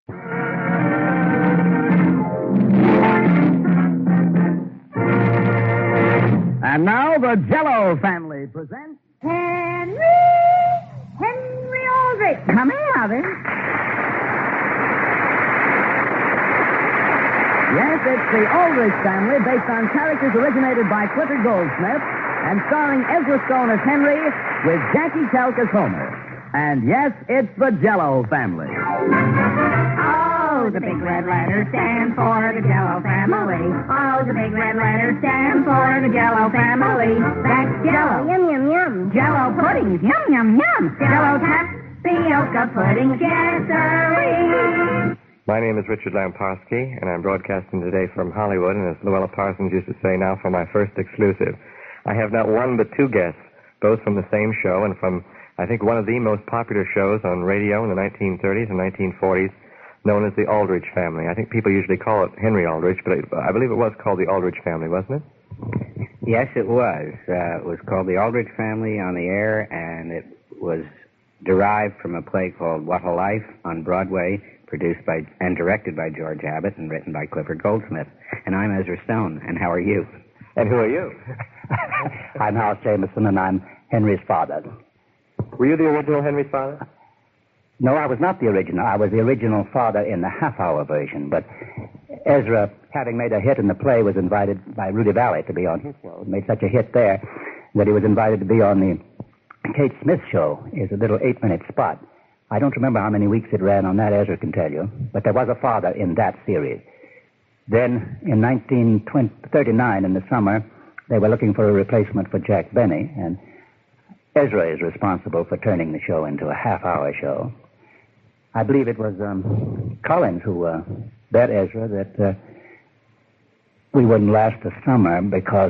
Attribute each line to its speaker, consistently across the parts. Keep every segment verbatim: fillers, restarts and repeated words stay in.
Speaker 1: And now the Jell-O family presents...
Speaker 2: Henry! Henry Aldrich!
Speaker 1: Come in, Alvin. Yes, it's the Aldrich family, based on characters originated by Clifford Goldsmith, and starring Ezra Stone as Henry, with Jackie Kelk as Homer. And yes, it's the Jell-O family.
Speaker 2: Oh, the big red letters stand for the Jell-O family. Oh, the big red letters stand for the Jell-O family. That's Jell-O.
Speaker 3: Yum, yum, yum.
Speaker 2: Jell-O puddings. Yum, yum, yum. Jell-O tapioca puddings. Yes, sirree.
Speaker 4: My name is Richard Lamparski, and I'm broadcasting today from Hollywood, and as Luella Parsons used to say, now for my first exclusive. I have not one but two guests, both from the same show and from, I think, one of the most popular shows on radio in the nineteen thirties and nineteen forties, known as the Aldrich family. I think people usually call it Henry Aldrich, but I believe it was called the Aldrich family, wasn't it?
Speaker 5: Yes, it was. Uh, it was called the Aldrich family on the air, and it was derived from a play called What a Life on Broadway, produced by and directed by George Abbott and written by Clifford Goldsmith. And I'm Ezra Stone, and how are you?
Speaker 4: And who are you?
Speaker 6: I'm Hal Jameson, and I'm Henry's father.
Speaker 4: Were you the original Henry's father?
Speaker 6: No, I was not the original. I was the original father in the half-hour version, but Ezra, having made a hit in the play, was invited by Rudy Valley to be on his show. Made such a hit there that he was invited to be on the Kate Smith show. It's a little eight-minute spot. I don't remember how many weeks it ran on that, Ezra can tell you, but there was a father in that series. Then, in nineteen thirty-nine, in the summer, they were looking for a replacement for Jack Benny, and Ezra is responsible for turning the show into a half-hour show. I believe it was um, Collins who uh, bet Ezra that uh, we wouldn't last the summer because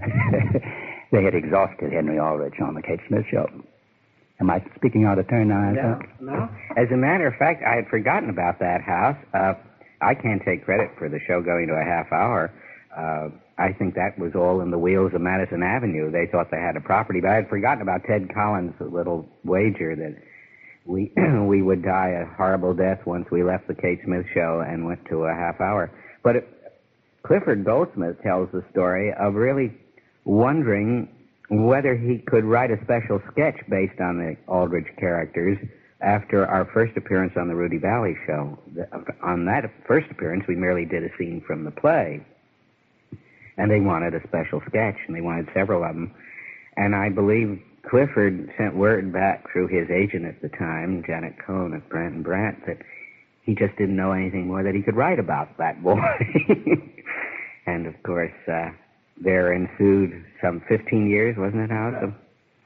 Speaker 6: they had exhausted Henry Aldrich on the Kate Smith show. Am I speaking out of turn now?
Speaker 5: No, no. As a matter of fact, I had forgotten about that house. Uh, I can't take credit for the show going to a half hour. Uh, I think that was all in the wheels of Madison Avenue. They thought they had a property, but I had forgotten about Ted Collins' little wager that we we would die a horrible death once we left the Kate Smith show and went to a half hour. But it, Clifford Goldsmith tells the story of really wondering whether he could write a special sketch based on the Aldrich characters after our first appearance on the Rudy Valley show. On that first appearance, we merely did a scene from the play. And they wanted a special sketch, and they wanted several of them. And I believe Clifford sent word back through his agent at the time, Janet Cohn at Brandt and Brandt, that he just didn't know anything more that he could write about that boy. And, of course, uh, there ensued some fifteen years, wasn't it, House, of,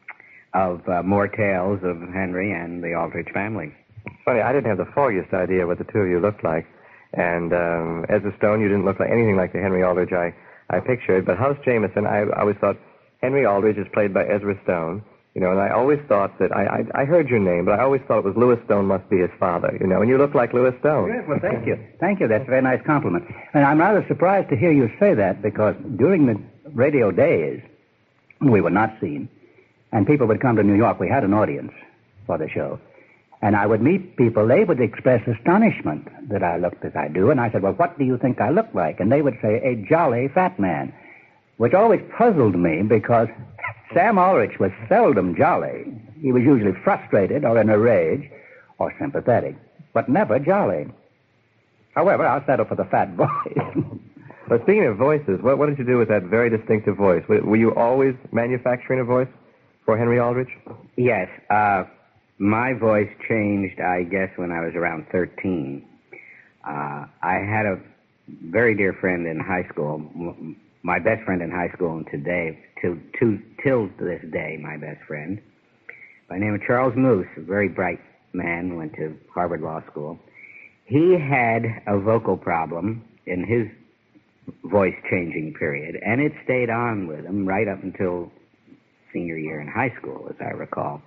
Speaker 5: of uh, more tales of Henry and the Aldrich family.
Speaker 4: Funny, I didn't have the foggiest idea what the two of you looked like. And um, Ezra Stone, you didn't look like anything like the Henry Aldrich I... I pictured, but House Jameson, I, I always thought Henry Aldrich is played by Ezra Stone, you know, and I always thought that, I, I I heard your name, but I always thought it was Louis Stone must be his father, you know, and you look like Louis Stone.
Speaker 6: Good, well, thank you. Thank you, that's a very nice compliment. And I'm rather surprised to hear you say that, because during the radio days, we were not seen, and people would come to New York. We had an audience for the show. And I would meet people, they would express astonishment that I looked as I do, and I said, well, what do you think I look like? And they would say, a jolly fat man, which always puzzled me because Sam Aldrich was seldom jolly. He was usually frustrated or in a rage or sympathetic, but never jolly. However, I'll settle for the fat voice.
Speaker 4: But speaking of voices, what, what did you do with that very distinctive voice? Were you always manufacturing a voice for Henry Aldrich?
Speaker 5: Yes, uh... my voice changed, I guess, when I was around thirteen. Uh, I had a very dear friend in high school, m- my best friend in high school, and today, till, to, till this day, my best friend, by the name of Charles Moose, a very bright man, went to Harvard Law School. He had a vocal problem in his voice-changing period, and it stayed on with him right up until senior year in high school, as I recall.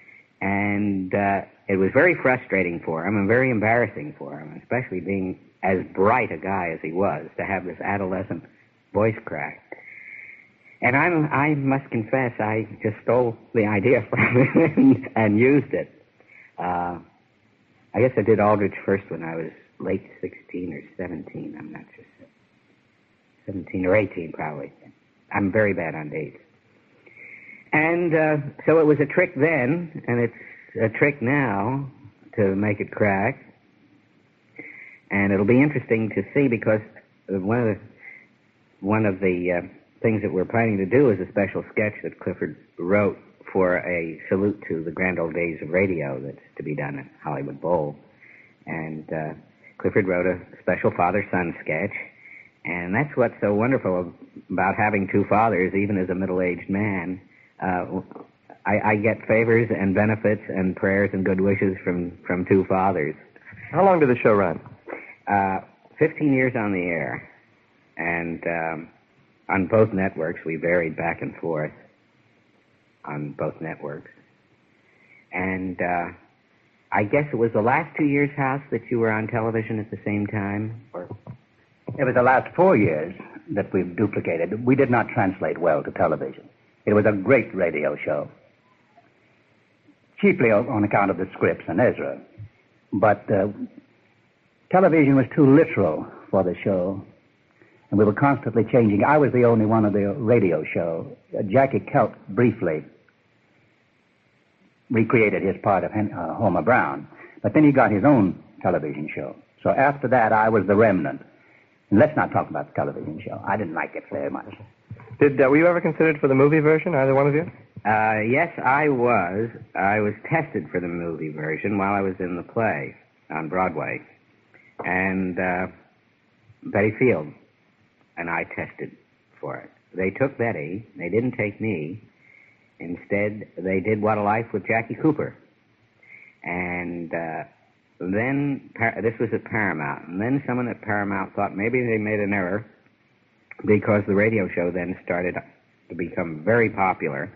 Speaker 5: And uh, it was very frustrating for him and very embarrassing for him, especially being as bright a guy as he was, to have this adolescent voice crack. And I'm, I must confess, I just stole the idea from him and, and used it. Uh, I guess I did Aldrich first when I was late sixteen or seventeen. I'm not sure. seventeen or eighteen, probably. I'm very bad on dates. And uh, so it was a trick then, and it's a trick now to make it crack. And it'll be interesting to see because one of the one of the uh, things that we're planning to do is a special sketch that Clifford wrote for a salute to the grand old days of radio that's to be done at Hollywood Bowl. And uh, Clifford wrote a special father-son sketch, and that's what's so wonderful about having two fathers, even as a middle-aged man. Uh, I, I get favors and benefits and prayers and good wishes from, from two fathers.
Speaker 4: How long did the show run?
Speaker 5: Uh, fifteen years on the air. And um, on both networks, we varied back and forth on both networks. And uh, I guess it was the last two years, House, that you were on television at the same time? Or
Speaker 6: It was the last four years that we've duplicated. We did not translate well to television. It was a great radio show, chiefly on account of the scripts and Ezra. But uh, television was too literal for the show, and we were constantly changing. I was the only one of the radio show. Uh, Jackie Kelt briefly recreated his part of Hen- uh, Homer Brown, but then he got his own television show. So after that, I was the remnant. And let's not talk about the television show. I didn't like it very much.
Speaker 4: Did uh, were you ever considered for the movie version, either one of you?
Speaker 5: Uh, yes, I was. I was tested for the movie version while I was in the play on Broadway. And uh, Betty Field and I tested for it. They took Betty. They didn't take me. Instead, they did What a Life with Jackie Cooper. And uh, then, this was at Paramount, and then someone at Paramount thought maybe they made an error because the radio show then started to become very popular.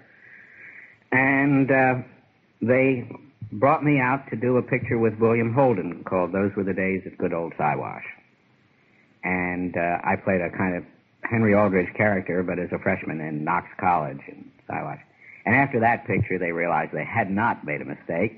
Speaker 5: And uh, they brought me out to do a picture with William Holden called Those Were the Days of Good Old Siwash. And uh, I played a kind of Henry Aldridge character, but as a freshman in Knox College in Siwash. And after that picture, they realized they had not made a mistake.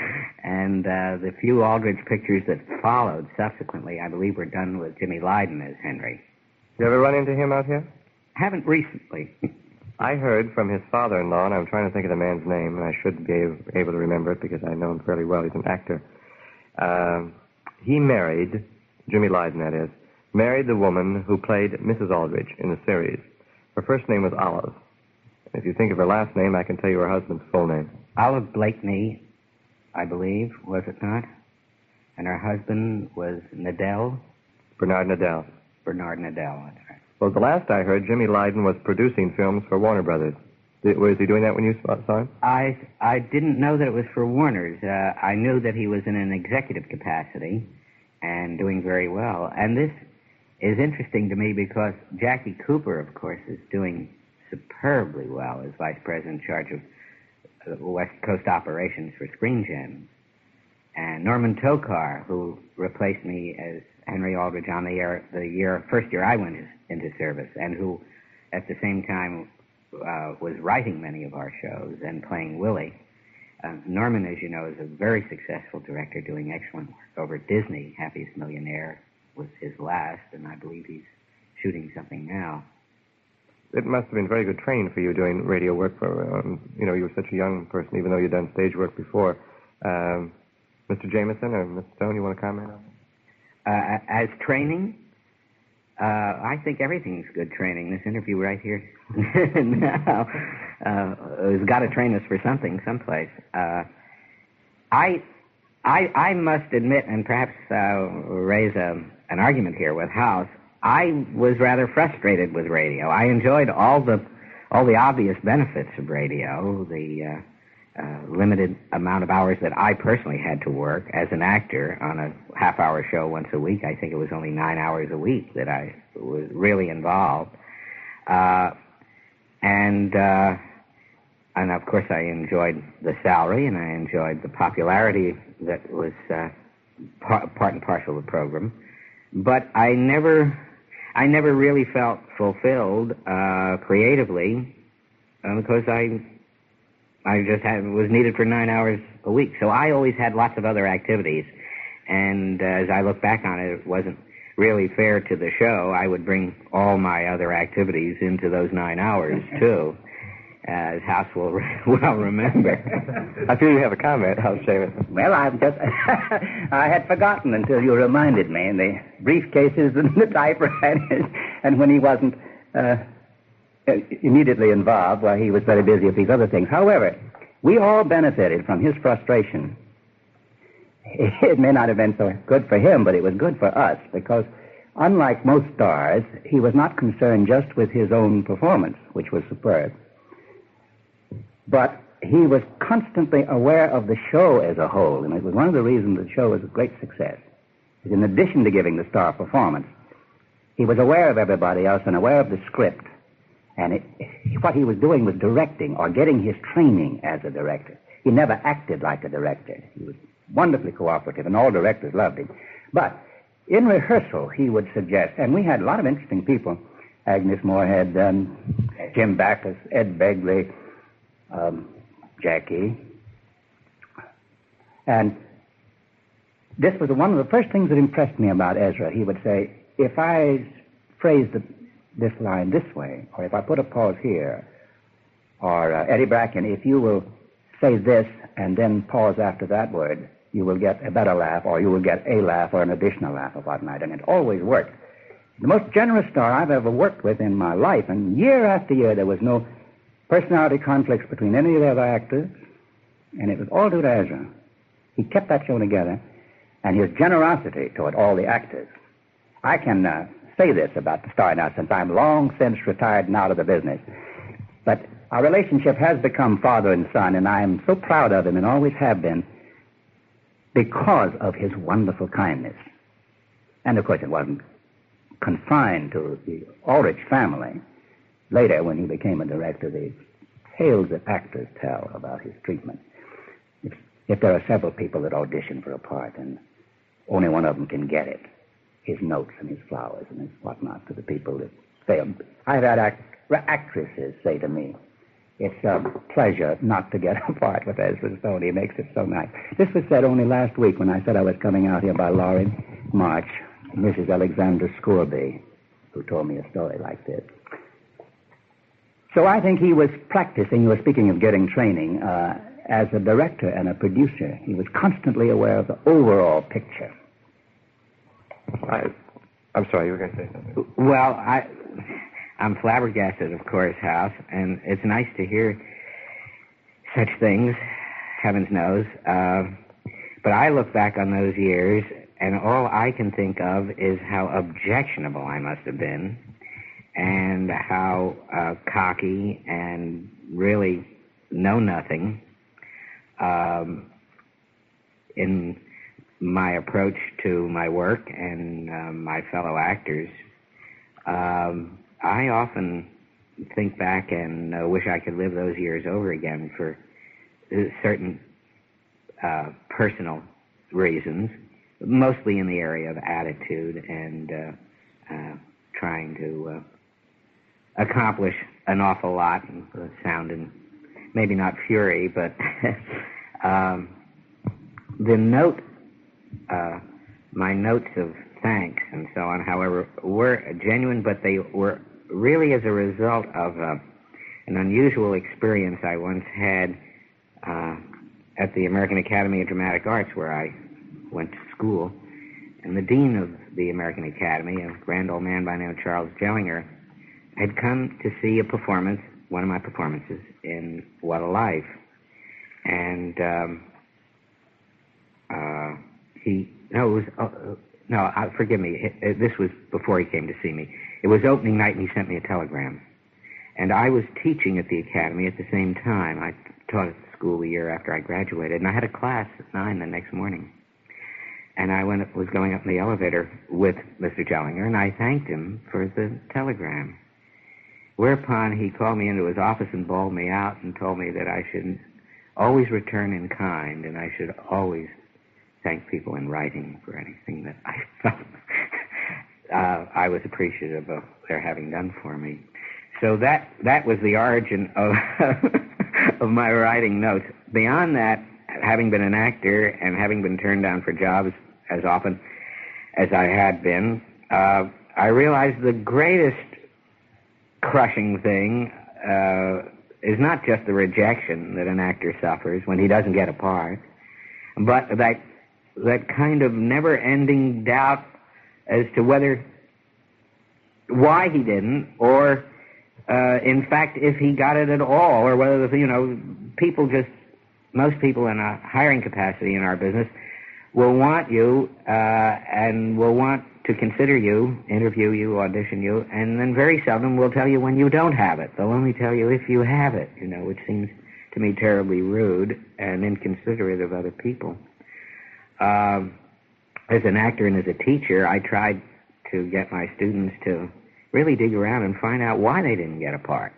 Speaker 5: And uh, the few Aldridge pictures that followed subsequently, I believe, were done with Jimmy Lydon as Henry.
Speaker 4: You ever run into him out here?
Speaker 5: Haven't recently.
Speaker 4: I heard from his father-in-law, and I'm trying to think of the man's name, and I should be able to remember it because I know him fairly well. He's an actor. Uh, he married, Jimmy Lydon, that is, married the woman who played Missus Aldridge in the series. Her first name was Olive. If you think of her last name, I can tell you her husband's full name.
Speaker 5: Olive Blakeney, I believe, was it not? And her husband was Nadell?
Speaker 4: Bernard Nadell.
Speaker 5: Bernard Nadell, that's right.
Speaker 4: Well, the last I heard, Jimmy Lydon was producing films for Warner Brothers. Did, was he doing that when you saw him?
Speaker 5: I, I didn't know that it was for Warner's. Uh, I knew that he was in an executive capacity and doing very well. And this is interesting to me because Jackie Cooper, of course, is doing superbly well as vice president in charge of West Coast operations for Screen Gems. And Norman Tokar, who replaced me as Henry Aldridge on the air the year first year I went into service, and who at the same time uh, was writing many of our shows and playing Willie. Uh, Norman, as you know, is a very successful director doing excellent work over at Disney. Happiest Millionaire was his last, and I believe he's shooting something now.
Speaker 4: It must have been very good training for you doing radio work. For um, you know, you were such a young person, even though you'd done stage work before. Um, Mister Jameson or Miss Stone, you want to comment on that?
Speaker 5: Uh, as training, uh, I think everything's good training. This interview right here now uh, has got to train us for something, someplace. Uh, I, I, I must admit, and perhaps uh, raise a, an argument here with House. I was rather frustrated with radio. I enjoyed all the all the obvious benefits of radio, the uh, uh, limited amount of hours that I personally had to work as an actor on a half-hour show once a week. I think it was only nine hours a week that I was really involved. Uh, and, uh, and, of course, I enjoyed the salary, and I enjoyed the popularity that was uh, part, part and parcel of the program. But I never... I never really felt fulfilled uh, creatively uh, because I I just had, was needed for nine hours a week. So I always had lots of other activities. And uh, as I look back on it, it wasn't really fair to the show. I would bring all my other activities into those nine hours, too, as House will well remember.
Speaker 4: I feel you have a comment, House Seamus.
Speaker 6: Well, I've just... I had forgotten until you reminded me. The briefcases and the typewriters. And when he wasn't uh, immediately involved, well, he was very busy with these other things. However, we all benefited from his frustration. It may not have been so good for him, but it was good for us, because unlike most stars, he was not concerned just with his own performance, which was superb. But he was constantly aware of the show as a whole, and it was one of the reasons the show was a great success. In addition to giving the star performance, he was aware of everybody else and aware of the script. And it, what he was doing was directing or getting his training as a director. He never acted like a director. He was wonderfully cooperative, and all directors loved him. But in rehearsal, he would suggest, and we had a lot of interesting people, Agnes Moorehead, um, Jim Backus, Ed Begley, um, Jackie. And this was one of the first things that impressed me about Ezra. He would say, if I phrased the, this line this way, or if I put a pause here, or uh, Eddie Bracken, if you will say this and then pause after that word, you will get a better laugh, or you will get a laugh or an additional laugh or whatnot. And it always worked. The most generous star I've ever worked with in my life, and year after year there was no personality conflicts between any of the other actors, and it was all due to Ezra. He kept that show together, and his generosity toward all the actors. I can uh, say this about the star now, since I'm long since retired and out of the business, but our relationship has become father and son, and I am so proud of him, and always have been, because of his wonderful kindness. And, of course, it wasn't confined to the Ulrich family. Later, when he became a director, the tales that actors tell about his treatment. If, if there are several people that audition for a part, and only one of them can get it, his notes and his flowers and his whatnot to the people that fail. I've had act, actresses say to me, it's a pleasure not to get a part with Ezra Stone. He makes it so nice. This was said only last week when I said I was coming out here by Laurie March, Missus Alexander Scorby, who told me a story like this. So I think he was practicing, you were speaking of getting training, uh, as a director and a producer. He was constantly aware of the overall picture.
Speaker 4: I, I'm sorry, you were going to say something.
Speaker 5: Well, I... I'm flabbergasted, of course, House, and it's nice to hear such things, heavens knows. Uh, but I look back on those years, and all I can think of is how objectionable I must have been, and how uh, cocky and really know-nothing um, in my approach to my work and uh, my fellow actors. Um, I often think back and uh, wish I could live those years over again for certain uh, personal reasons, mostly in the area of attitude and uh, uh, trying to uh, accomplish an awful lot, and uh, sounding maybe not fury, but um, the note, uh, my notes of thanks and so on, however, were genuine, but they were really as a result of uh, an unusual experience I once had uh, at the American Academy of Dramatic Arts, where I went to school. And the dean of the American Academy, a grand old man by the name of Charles Jellinger, had come to see a performance, one of my performances, in What a Life. And um, uh, he, no, it was... Uh, No, uh, forgive me. It, it, this was before he came to see me. It was opening night, and he sent me a telegram. And I was teaching at the academy at the same time. I taught at the school the year after I graduated, and I had a class at nine the next morning. And I went, was going up in the elevator with Mister Jellinger, and I thanked him for the telegram. Whereupon he called me into his office and bawled me out and told me that I should always return in kind, and I should always thank people in writing for anything that I felt uh, I was appreciative of their having done for me. So that that was the origin of of my writing notes. Beyond that, having been an actor and having been turned down for jobs as often as I had been, uh, I realized the greatest crushing thing uh, is not just the rejection that an actor suffers when he doesn't get a part, but that that kind of never-ending doubt as to whether, why he didn't, or uh, in fact if he got it at all, or whether, you know, people just, most people in a hiring capacity in our business will want you uh, and will want to consider you, interview you, audition you, and then very seldom will tell you when you don't have it. They'll only tell you if you have it, you know, which seems to me terribly rude and inconsiderate of other people. Um, as an actor and as a teacher, I tried to get my students to really dig around and find out why they didn't get a part,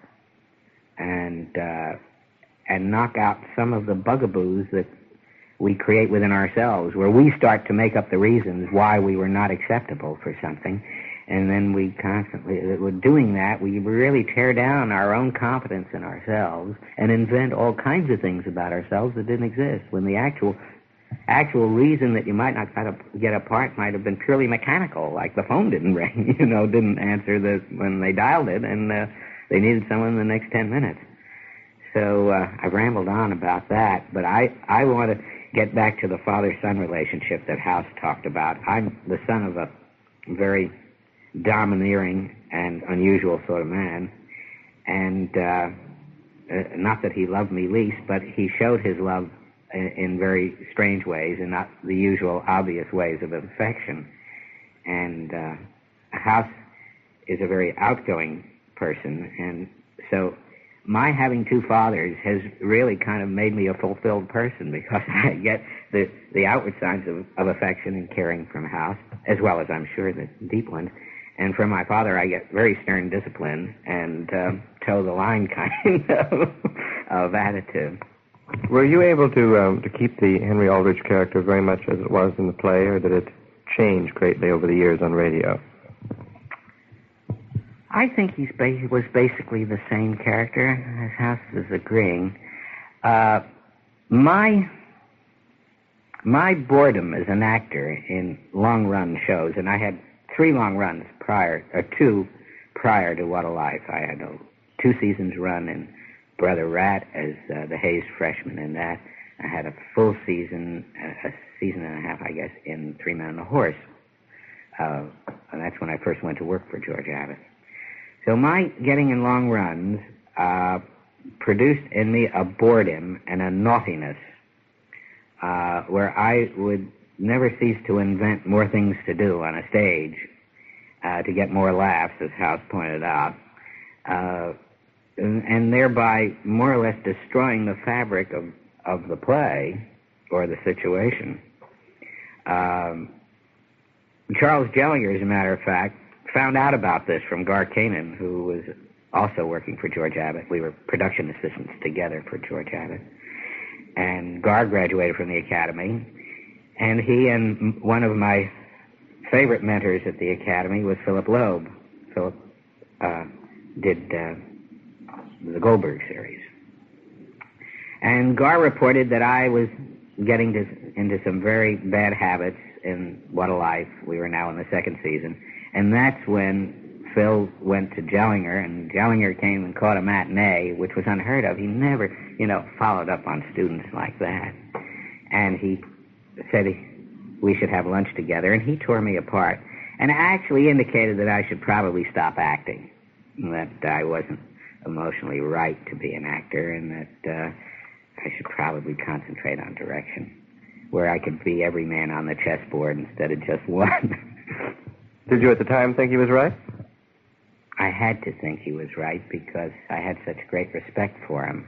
Speaker 5: and uh, and knock out some of the bugaboos that we create within ourselves, where we start to make up the reasons why we were not acceptable for something, and then we constantly, with doing that, we really tear down our own confidence in ourselves and invent all kinds of things about ourselves that didn't exist, when the actual actual reason that you might not get a part might have been purely mechanical, like the phone didn't ring, you know, didn't answer the when they dialed it, and uh, they needed someone in the next ten minutes. So uh, I've rambled on about that, but I, I want to get back to the father-son relationship that House talked about. I'm the son of a very domineering and unusual sort of man, and uh, uh, not that he loved me least, but he showed his love in, in very strange ways and not the usual obvious ways of affection. And uh, House is a very outgoing person, and so my having two fathers has really kind of made me a fulfilled person, because I get the, the outward signs of, of affection and caring from House, as well as I'm sure the deep ones. And from my father, I get very stern discipline and uh, toe-the-line kind of, of attitude.
Speaker 4: Were you able to um, to keep the Henry Aldrich character very much as it was in the play, or did it change greatly over the years on radio?
Speaker 5: I think he ba- was basically the same character, as House is agreeing. Uh, my my boredom as an actor in long-run shows, and I had three long runs prior, or two prior to What a Life. I had a two seasons run in Brother Rat as uh, the Hayes freshman in that. I had a full season, a season and a half, I guess, in Three Men and a Horse. Uh, and that's when I first went to work for George Abbott. So my getting in long runs uh, produced in me a boredom and a naughtiness uh, where I would never cease to invent more things to do on a stage uh, to get more laughs, as House pointed out, uh, and, and thereby more or less destroying the fabric of, of the play or the situation. Um, Charles Jellinger, as a matter of fact, found out about this from Gar Kanan, who was also working for George Abbott. We were production assistants together for George Abbott. And Gar graduated from the Academy, and he and one of my favorite mentors at the Academy was Philip Loeb. Philip uh, did uh, the Goldberg series. And Gar reported that I was getting to, into some very bad habits in What a Life. We were now in the second season. And that's when Phil went to Jellinger, and Jellinger came and caught a matinee, which was unheard of. He never, you know, followed up on students like that. And he said he, we should have lunch together, and he tore me apart. And actually indicated that I should probably stop acting, that I wasn't emotionally right to be an actor, and that uh, I should probably concentrate on direction, where I could be every man on the chessboard instead of just one.
Speaker 4: Did you at the time think he was right?
Speaker 5: I had to think he was right because I had such great respect for him.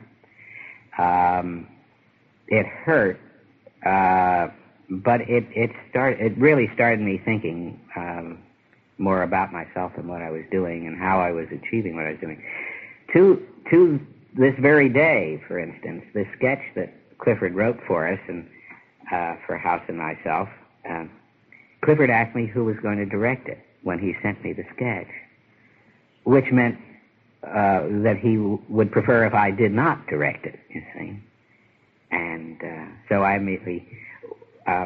Speaker 5: Um, it hurt, uh, but it it started. It really started me thinking um, more about myself and what I was doing and how I was achieving what I was doing. To to this very day, for instance, the sketch that Clifford wrote for us and uh, for House and myself. Uh, Clifford asked me who was going to direct it when he sent me the sketch, which meant uh, that he w- would prefer if I did not direct it, you see. And uh, so I immediately uh,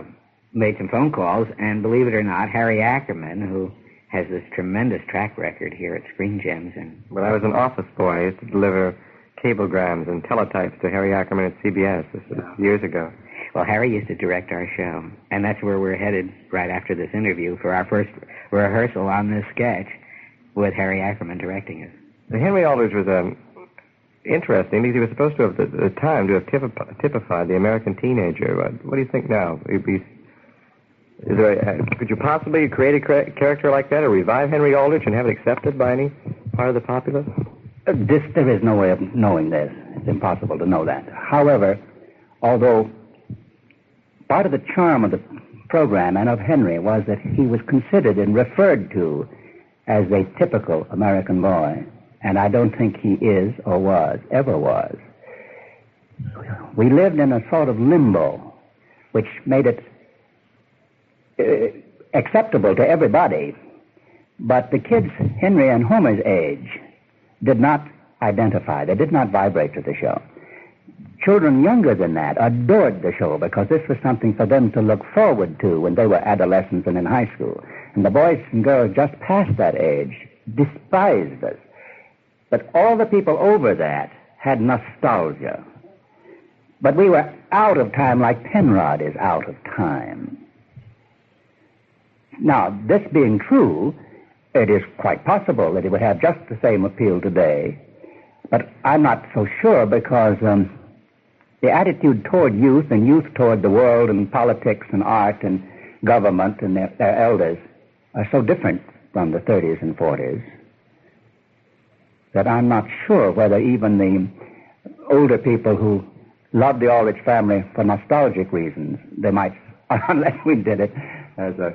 Speaker 5: made some phone calls, and believe it or not, Harry Ackerman, who has this tremendous track record here at Screen Gems. And
Speaker 4: Well, I was an office boy. I used to deliver cablegrams and teletypes to Harry Ackerman at C B S. This was years ago.
Speaker 5: Well, Harry used to direct our show, and that's where we're headed right after this interview for our first rehearsal on this sketch with Harry Ackerman directing it.
Speaker 4: Now, Henry Aldrich was um, interesting because he was supposed to have, at the time, to have typ- typified the American teenager. What, what do you think now? He'd be, is there a, could you possibly create a cra- character like that or revive Henry Aldrich and have it accepted by any part of the populace?
Speaker 6: Uh, this, there is no way of knowing this. It's impossible to know that. However, although part of the charm of the program and of Henry was that he was considered and referred to as a typical American boy, and I don't think he is or was, ever was. We lived in a sort of limbo, which made it uh, acceptable to everybody, but the kids Henry and Homer's age did not identify. They did not vibrate to the show. Children younger than that adored the show because this was something for them to look forward to when they were adolescents and in high school. And the boys and girls just past that age despised us. But all the people over that had nostalgia. But we were out of time like Penrod is out of time. Now, this being true, it is quite possible that it would have just the same appeal today. But I'm not so sure because um, the attitude toward youth and youth toward the world and politics and art and government and their, their elders are so different from the thirties and forties that I'm not sure whether even the older people who love the Aldrich family for nostalgic reasons, they might, unless we did it as a,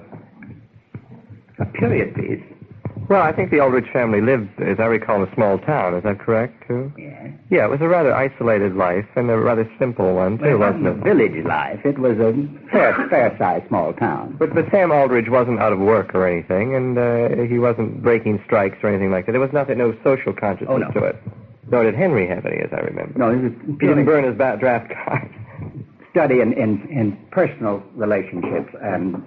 Speaker 6: a period piece.
Speaker 4: Well, I think the Aldrich family lived, as I recall, in a small town. Is that correct, too?
Speaker 6: Yes.
Speaker 4: Yeah, it was a rather isolated life and a rather simple one, too,
Speaker 6: Well, it
Speaker 4: wasn't
Speaker 6: wasn't
Speaker 4: it?
Speaker 6: a village life. It was a fair, fair-sized small town.
Speaker 4: But, but Sam Aldrich wasn't out of work or anything, and uh, he wasn't breaking strikes or anything like that. There was nothing, no social consciousness
Speaker 6: Oh, no.
Speaker 4: to it. Nor did Henry have any, as I remember.
Speaker 6: No, it was
Speaker 4: He
Speaker 6: purely
Speaker 4: didn't burn his ba- draft card.
Speaker 6: study in, in, in personal relationships and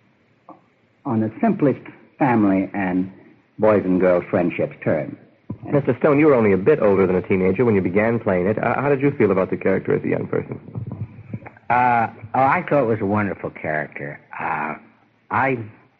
Speaker 6: on the simplest family and boys and girls friendships term.
Speaker 4: Mister Stone, you were only a bit older than a teenager when you began playing it. Uh, how did you feel about the character as a young person?
Speaker 5: Uh, oh, I thought it was a wonderful character. Uh, I,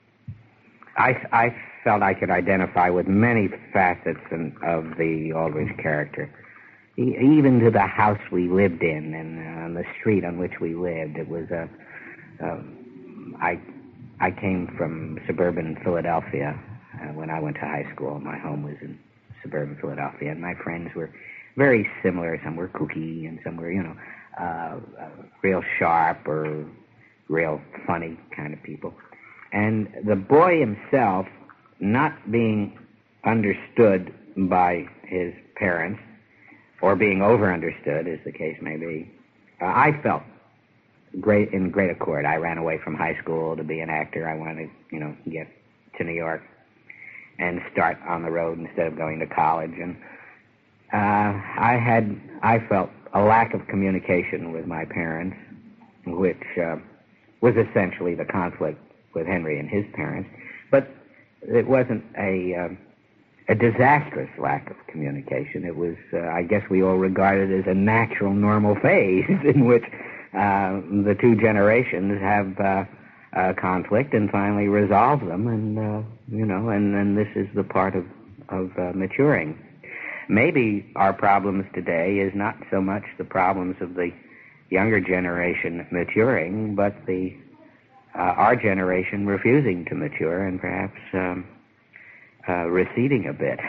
Speaker 5: I, I felt I could identify with many facets in, of the Aldrich character, e- even to the house we lived in and uh, on the street on which we lived. It was a. Uh, I, I came from suburban Philadelphia uh, when I went to high school. My home was in suburban Philadelphia, and my friends were very similar. Some were kooky, and some were, you know, uh, uh, real sharp or real funny kind of people. And the boy himself, not being understood by his parents, or being over-understood, as the case may be, uh, I felt great in great accord. I ran away from high school to be an actor. I wanted to, you know, get to New York and start on the road instead of going to college. And uh, I had, I felt a lack of communication with my parents, which uh, was essentially the conflict with Henry and his parents. But it wasn't a uh, a disastrous lack of communication. It was, uh, I guess we all regard it as a natural, normal phase in which uh, the two generations have uh, uh, conflict and finally resolve them, and uh, you know, and, and this is the part of of uh, maturing. Maybe our problems today is not so much the problems of the younger generation maturing, but the uh, our generation refusing to mature and perhaps um, uh, receding a bit.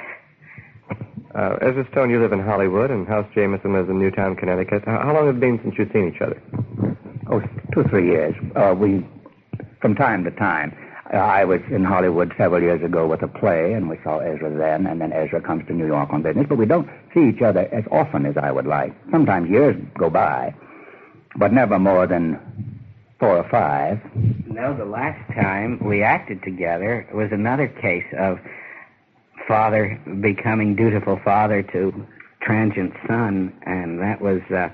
Speaker 4: Uh, Ezra Stone, you live in Hollywood, and House Jameson lives in Newtown, Connecticut. How, how long has it been since you've seen each other?
Speaker 6: Oh, two or three years. Uh, we, from time to time. Uh, I was in Hollywood several years ago with a play, and we saw Ezra then, and then Ezra comes to New York on business, but we don't see each other as often as I would like. Sometimes years go by, but never more than four or five.
Speaker 5: No, the last time we acted together was another case of father becoming dutiful father to transient son, and that was uh,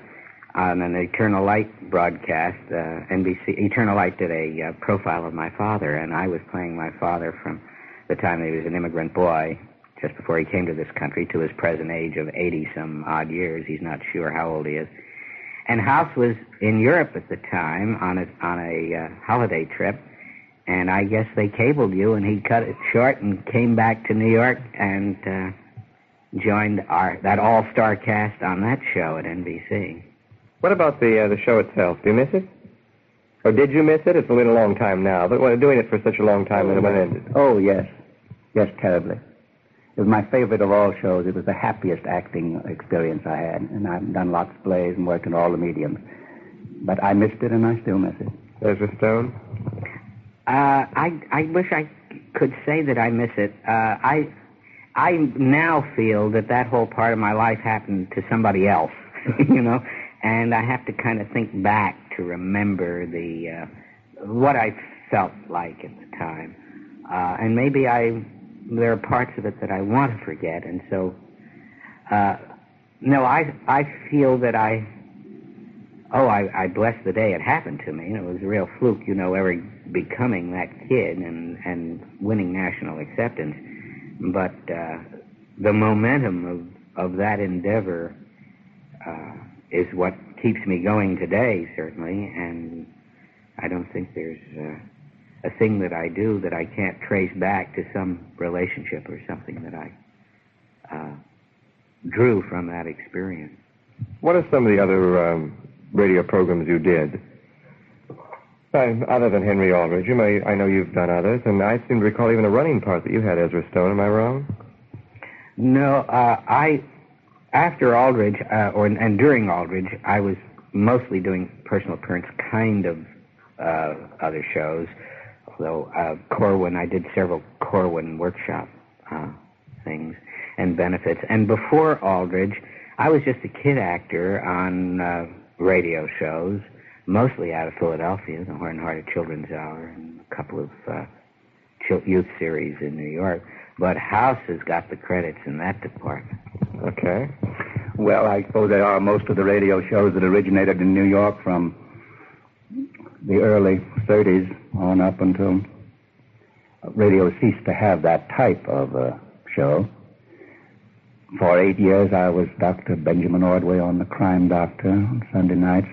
Speaker 5: on an Eternal Light broadcast. Uh, N B C Eternal Light did a uh, profile of my father, and I was playing my father from the time that he was an immigrant boy, just before he came to this country, to his present age of eighty-some odd years. He's not sure how old he is. And House was in Europe at the time on a, on a uh, holiday trip, and I guess they cabled you, and he cut it short and came back to New York and uh, joined our that all-star cast on that show at N B C.
Speaker 4: What about the uh, the show itself? Do you miss it? Or did you miss it? It's been a long time now, but well, doing it for such a long time that it went ended.
Speaker 6: Oh, yes. Yes, terribly. It was my favorite of all shows. It was the happiest acting experience I had, and I've done lots of plays and worked in all the mediums. But I missed it, and I still miss it.
Speaker 4: Ezra Stone?
Speaker 5: Uh, I I wish I could say that I miss it. Uh, I I now feel that that whole part of my life happened to somebody else, you know, and I have to kind of think back to remember the uh, what I felt like at the time, uh, and maybe I there are parts of it that I want to forget, and so uh, no, I I feel that I oh I, I bless the day it happened to me, and it was a real fluke, you know, ever becoming that kid and and winning national acceptance, but uh, the momentum of of that endeavor uh, is what keeps me going today, certainly, and I don't think there's uh, a thing that I do that I can't trace back to some relationship or something that I uh, drew from that experience.
Speaker 4: What are some of the other um, radio programs you did? Uh, other than Henry Aldrich, you may, I know you've done others, and I seem to recall even a running part that you had, Ezra Stone. Am I wrong?
Speaker 5: No, uh, I... After Aldrich, uh, or and during Aldrich, I was mostly doing personal appearance kind of uh, other shows. Although uh, Corwin, I did several Corwin workshop uh, things and benefits. And before Aldrich, I was just a kid actor on uh, radio shows, mostly out of Philadelphia, the Horn-Hearted Children's Hour, and a couple of uh, youth series in New York. But House has got the credits in that department.
Speaker 4: Okay.
Speaker 6: Well, I suppose they are most of the radio shows that originated in New York from the early thirties on up until radio ceased to have that type of uh, show. For eight years, I was Doctor Benjamin Ordway on The Crime Doctor on Sunday nights.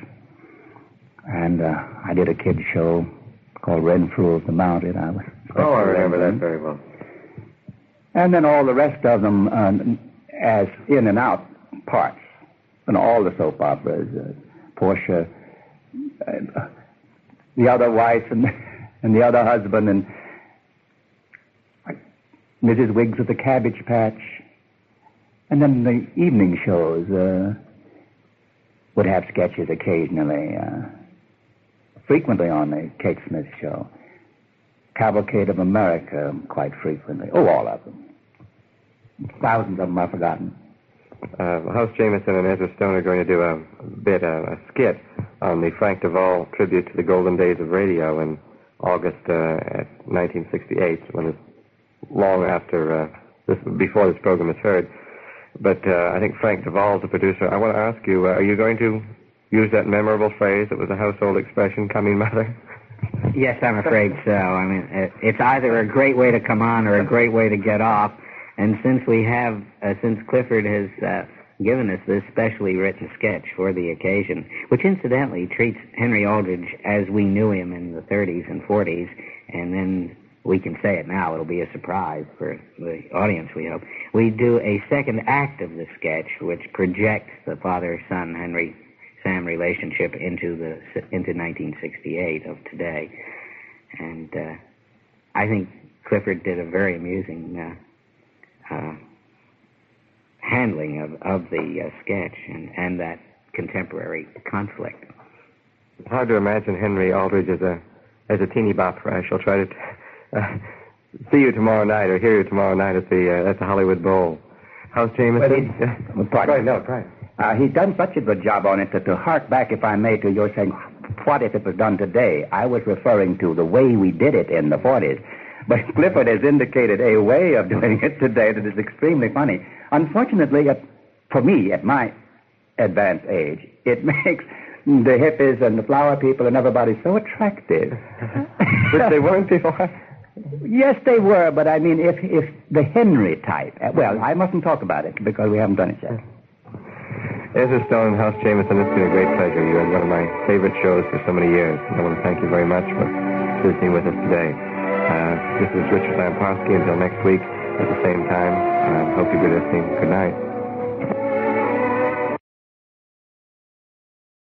Speaker 6: And uh, I did a kid's show called Renfrew of the Mounted. I was
Speaker 4: oh, I remember that very well.
Speaker 6: And then all the rest of them uh, as in and out parts. And all the soap operas, uh, Portia, uh, the other wife and, and the other husband, and uh, Missus Wiggs of the Cabbage Patch. And then the evening shows uh, would have sketches occasionally, uh, frequently on the Kate Smith show. Cavalcade of America quite frequently. Oh, all of them. Thousands of them I've forgotten.
Speaker 4: Uh, House Jameson and Ezra Stone are going to do a bit, uh, a skit on the Frank Duvall tribute to the golden days of radio in August uh, at nineteen sixty-eight, when it's long after uh, this, before this program is heard. But uh, I think Frank Duvall is the producer. I want to ask you, uh, are you going to use that memorable phrase that was a household expression, coming mother?
Speaker 5: Yes, I'm afraid so. I mean, it's either a great way to come on or a great way to get off. And since we have, uh, since Clifford has uh, given us this specially written sketch for the occasion, which incidentally treats Henry Aldrich as we knew him in the thirties and forties, and then we can say it now, it'll be a surprise for the audience, we hope. We do a second act of the sketch, which projects the father-son Henry Sam relationship into the into nineteen sixty-eight of today. And uh, I think Clifford did a very amusing uh, uh, handling of, of the uh, sketch and, and that contemporary conflict.
Speaker 4: It's hard to imagine Henry Aldrich as a as a teeny bopper. I shall try to t- uh, see you tomorrow night or hear you tomorrow night at the uh, at the Hollywood Bowl. House Jameson?
Speaker 6: Well, pardon.
Speaker 4: No, right.
Speaker 6: Uh, he's done such a good job on it that to hark back, if I may, to your saying, what if it was done today? I was referring to the way we did it in the forties. But Clifford has indicated a way of doing it today that is extremely funny. Unfortunately, at, for me, at my advanced age. It makes the hippies and the flower people and everybody so attractive.
Speaker 4: Which they weren't before.
Speaker 6: Yes, they were, but I mean, if if the Henry type. Well, I mustn't talk about it because we haven't done it yet.
Speaker 4: Ezra Stone and House Jameson, it's been a great pleasure. You had one of my favorite shows for so many years. I want to thank you very much for visiting with us today. Uh, this is Richard Lamparski. Until next week at the same time, I uh, hope you'll be listening. Good night.